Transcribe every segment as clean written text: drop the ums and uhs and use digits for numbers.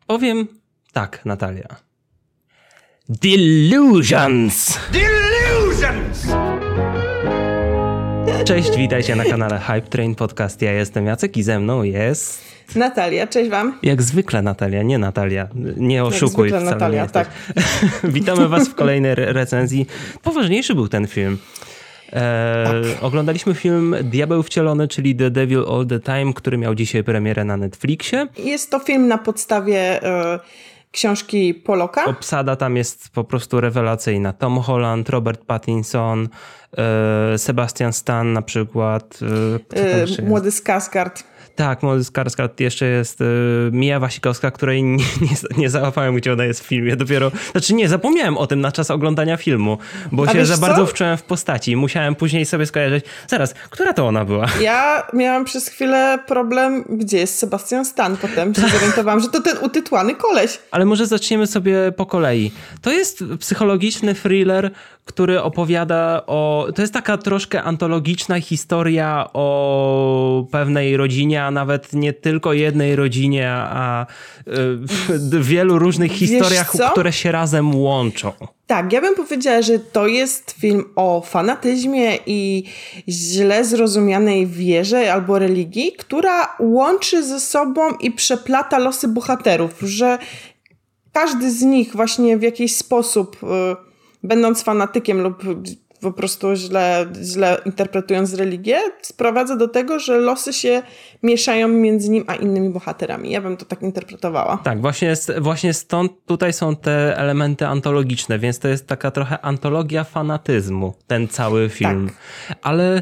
Powiem tak, Natalia. Delusions! Cześć, witajcie na kanale Hype Train Podcast. Ja jestem Jacek i ze mną jest... Natalia, cześć wam. Jak zwykle Natalia, nie Natalia. Nie oszukuj. Jak zwykle Natalia, nie tak. Witamy was w kolejnej recenzji. Poważniejszy był ten film. Oglądaliśmy film Diabeł Wcielony, czyli The Devil All the Time, który miał dzisiaj premierę na Netflixie. Jest to film na podstawie książki Pollocka. Obsada tam jest po prostu rewelacyjna. Tom Holland, Robert Pattinson, Sebastian Stan na przykład. Młody Skarsgård. Tak, młody Skarsgård, jeszcze jest Mia Wasikowska, której nie załapałem, gdzie ona jest w filmie. Zapomniałem o tym na czas oglądania filmu, bo się za bardzo wczułem w postaci i musiałem później sobie skojarzyć. Zaraz, która to ona była? Ja miałam przez chwilę problem, gdzie jest Sebastian Stan. Potem się zorientowałam, że to ten utytłany koleś. Ale może zaczniemy sobie po kolei. To jest psychologiczny thriller, który opowiada o... To jest taka troszkę antologiczna historia o pewnej rodzinie, a nawet nie tylko jednej rodzinie, a wielu różnych historiach, które się razem łączą. Tak, ja bym powiedziała, że to jest film o fanatyzmie i źle zrozumianej wierze albo religii, która łączy ze sobą i przeplata losy bohaterów, że każdy z nich właśnie w jakiś sposób, będąc fanatykiem lub po prostu źle interpretując religię, sprowadza do tego, że losy się mieszają między nim a innymi bohaterami. Ja bym to tak interpretowała. Tak, właśnie stąd tutaj są te elementy antologiczne, więc to jest taka trochę antologia fanatyzmu, ten cały film. Tak. Ale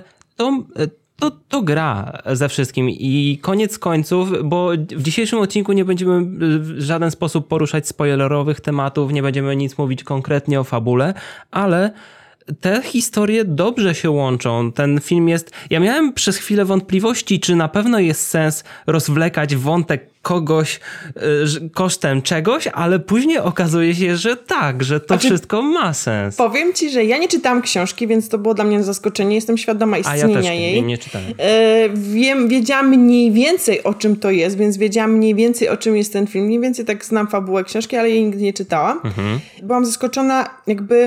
to gra ze wszystkim i koniec końców, bo w dzisiejszym odcinku nie będziemy w żaden sposób poruszać spoilerowych tematów, nie będziemy nic mówić konkretnie o fabule, ale te historie dobrze się łączą. Ten film jest... Ja miałem przez chwilę wątpliwości, czy na pewno jest sens rozwlekać wątek kogoś kosztem czegoś, ale później okazuje się, że tak, że to wszystko ma sens. Powiem ci, że ja nie czytałam książki, więc to było dla mnie zaskoczenie. Jestem świadoma istnienia jej. Ja też nie czytałem. Wiedziałam mniej więcej, o czym to jest, więc wiedziałam mniej więcej, o czym jest ten film. Mniej więcej tak znam fabułę książki, ale jej nigdy nie czytałam. Byłam zaskoczona jakby...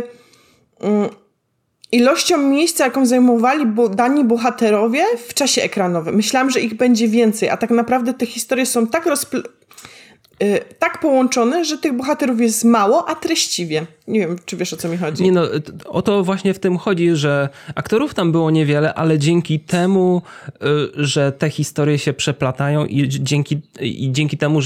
ilością miejsca, jaką zajmowali dani bohaterowie w czasie ekranowym. Myślałam, że ich będzie więcej, a tak naprawdę te historie są tak połączone, że tych bohaterów jest mało, a treściwie. Nie wiem, czy wiesz, o co mi chodzi. Nie no, o to właśnie w tym chodzi, że aktorów tam było niewiele, ale dzięki temu, że te historie się przeplatają i dzięki temu,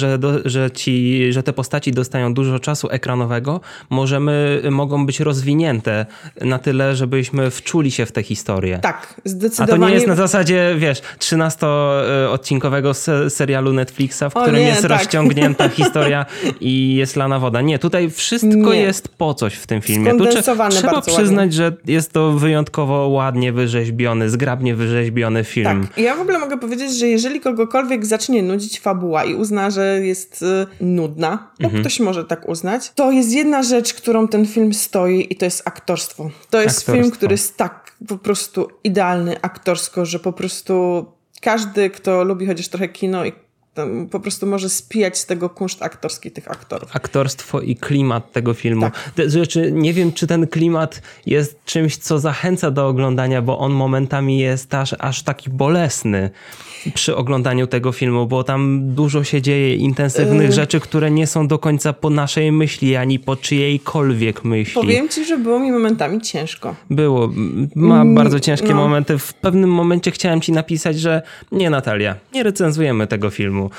że te postaci dostają dużo czasu ekranowego, mogą być rozwinięte na tyle, żebyśmy wczuli się w te historie. Tak, zdecydowanie. A to nie jest na zasadzie, 13-odcinkowego serialu Netflixa, w którym jest rozciągnięta historia i jest lana woda. Nie, tutaj wszystko jest po coś w tym filmie. Trzeba przyznać, że jest to wyjątkowo ładnie wyrzeźbiony, zgrabnie wyrzeźbiony film. Tak. Ja w ogóle mogę powiedzieć, że jeżeli kogokolwiek zacznie nudzić fabuła i uzna, że jest nudna, bo ktoś może tak uznać, to jest jedna rzecz, którą ten film stoi i to jest aktorstwo. To jest film, który jest tak po prostu idealny aktorsko, że po prostu każdy, kto lubi chociaż trochę kino i po prostu może spijać z tego kunszt aktorski tych aktorów. Aktorstwo i klimat tego filmu. Tak. Nie wiem, czy ten klimat jest czymś, co zachęca do oglądania, bo on momentami jest aż taki bolesny przy oglądaniu tego filmu, bo tam dużo się dzieje intensywnych rzeczy, które nie są do końca po naszej myśli, ani po czyjejkolwiek myśli. Powiem ci, że było mi momentami ciężko. Ma bardzo ciężkie momenty. W pewnym momencie chciałem ci napisać, że nie, Natalia, nie recenzujemy tego filmu.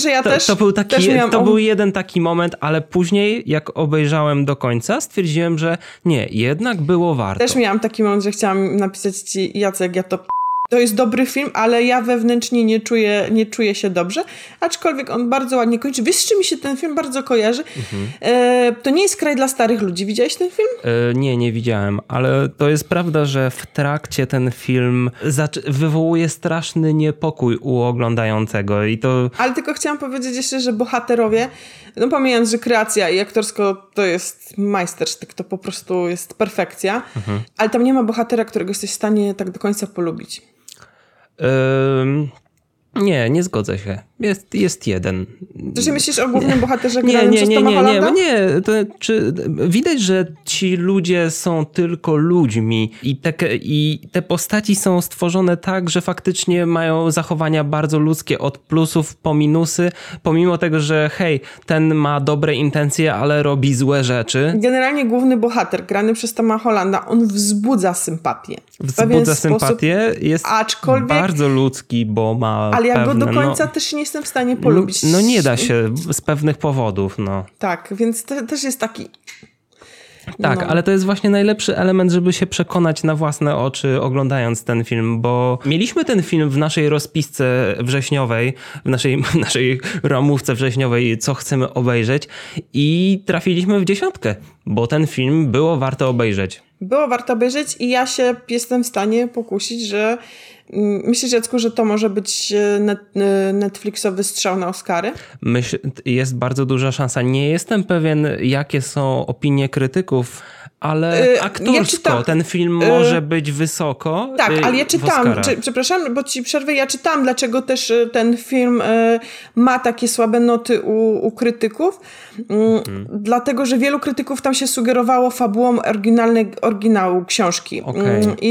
To był jeden taki moment, ale później, jak obejrzałem do końca, stwierdziłem, że nie, jednak było warto. Też miałam taki moment, że chciałam napisać ci, Jacek, to jest dobry film, ale ja wewnętrznie nie czuję się dobrze, aczkolwiek on bardzo ładnie kończy. Wiesz, z czym mi się ten film bardzo kojarzy? To nie jest Kraj dla starych ludzi. Widziałeś ten film? Nie widziałem, ale to jest prawda, że w trakcie ten film wywołuje straszny niepokój u oglądającego i to... Ale tylko chciałam powiedzieć jeszcze, że bohaterowie, pomijając, że kreacja i aktorsko to jest majstersztyk, to po prostu jest perfekcja, ale tam nie ma bohatera, którego jesteś w stanie tak do końca polubić. Nie zgodzę się. Jest jeden. To się myślisz o głównym bohaterze granym przez Toma Hollanda? Nie. Widać, że ci ludzie są tylko ludźmi i te postaci są stworzone tak, że faktycznie mają zachowania bardzo ludzkie, od plusów po minusy, pomimo tego, że hej, ten ma dobre intencje, ale robi złe rzeczy. Generalnie główny bohater grany przez Toma Hollanda, on wzbudza sympatię. Wzbudza sympatię, jest bardzo ludzki, bo ma ale ja pewne, go do końca też nie jestem w stanie polubić. No nie da się z pewnych powodów, no. Tak, więc też jest taki... Tak, ale to jest właśnie najlepszy element, żeby się przekonać na własne oczy oglądając ten film, bo mieliśmy ten film w naszej rozpisce wrześniowej, w naszej ramówce wrześniowej, co chcemy obejrzeć i trafiliśmy w 10, bo ten film było warto obejrzeć. Było warto obejrzeć i ja się jestem w stanie pokusić, że myślisz, Jacku, że to może być Netflixowy strzał na Oscary? Jest bardzo duża szansa. Nie jestem pewien, jakie są opinie krytyków, ale aktorsko ten film może być wysoko. Tak, ale ja czytałam, przepraszam, bo ci przerwę, ja czytałam, dlaczego też ten film ma takie słabe noty u krytyków. Dlatego, że wielu krytyków tam się sugerowało fabułą oryginału książki. I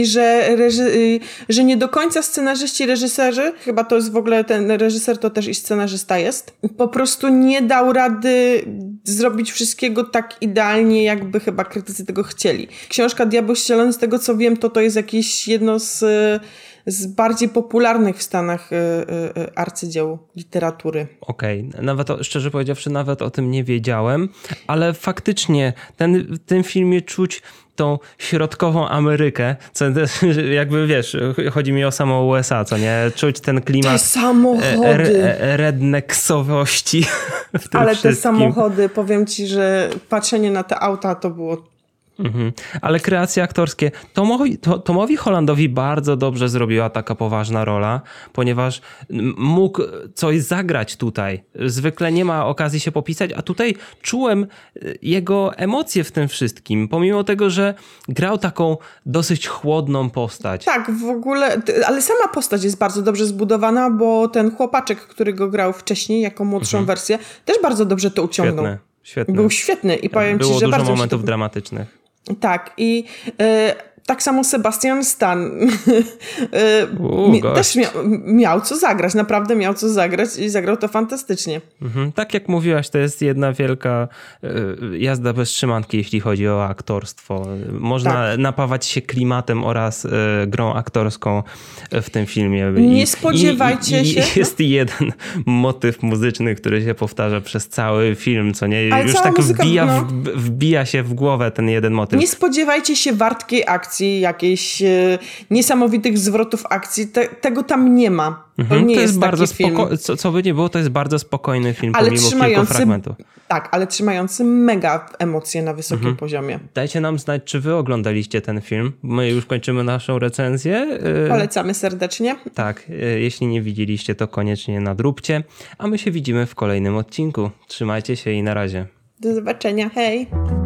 że nie do końca scenarzyści, reżyserzy, chyba to jest w ogóle ten reżyser, to też i scenarzysta jest, po prostu nie dał rady zrobić wszystkiego tak idealnie, jakby chyba krytycy tego chcieli. Książka Diabeł Ścielony, z tego co wiem, to jest jakieś jedno z bardziej popularnych w Stanach arcydzieł literatury. Okej. Nawet szczerze powiedziawszy, nawet o tym nie wiedziałem, ale faktycznie w tym filmie czuć tą środkową Amerykę, co też jakby wiesz, chodzi mi o samą USA, co nie? Czuć ten klimat te samochody. Rednecksowości w tym ale wszystkim. Te samochody, powiem ci, że patrzenie na te auta to było... Ale kreacje aktorskie. Tomowi Hollandowi bardzo dobrze zrobiła taka poważna rola, ponieważ mógł coś zagrać tutaj. Zwykle nie ma okazji się popisać, a tutaj czułem jego emocje w tym wszystkim, pomimo tego, że grał taką dosyć chłodną postać. Tak, w ogóle, ale sama postać jest bardzo dobrze zbudowana, bo ten chłopaczek, który go grał wcześniej jako młodszą wersję, też bardzo dobrze to uciągnął. Świetny. Był świetny i powiem Było ci, że dużo bardzo momentów dramatycznych. Tak, i tak samo Sebastian Stan też miał co zagrać, naprawdę miał co zagrać i zagrał to fantastycznie. Tak jak mówiłaś, to jest jedna wielka jazda bez trzymanki, jeśli chodzi o aktorstwo. Można napawać się klimatem oraz grą aktorską w tym filmie. Nie spodziewajcie się. Jest jeden motyw muzyczny, który się powtarza przez cały film, co nie? Ale już tak wbija się w głowę ten jeden motyw. Nie spodziewajcie się wartkiej akcji, jakichś niesamowitych zwrotów akcji. Tego tam nie ma. To nie jest bardzo taki film. Co by nie było, to jest bardzo spokojny film, pomimo kilku fragmentów. Tak, ale trzymający mega emocje na wysokim poziomie. Dajcie nam znać, czy wy oglądaliście ten film. My już kończymy naszą recenzję. Polecamy serdecznie. Tak, jeśli nie widzieliście, to koniecznie nadróbcie. A my się widzimy w kolejnym odcinku. Trzymajcie się i na razie. Do zobaczenia, hej!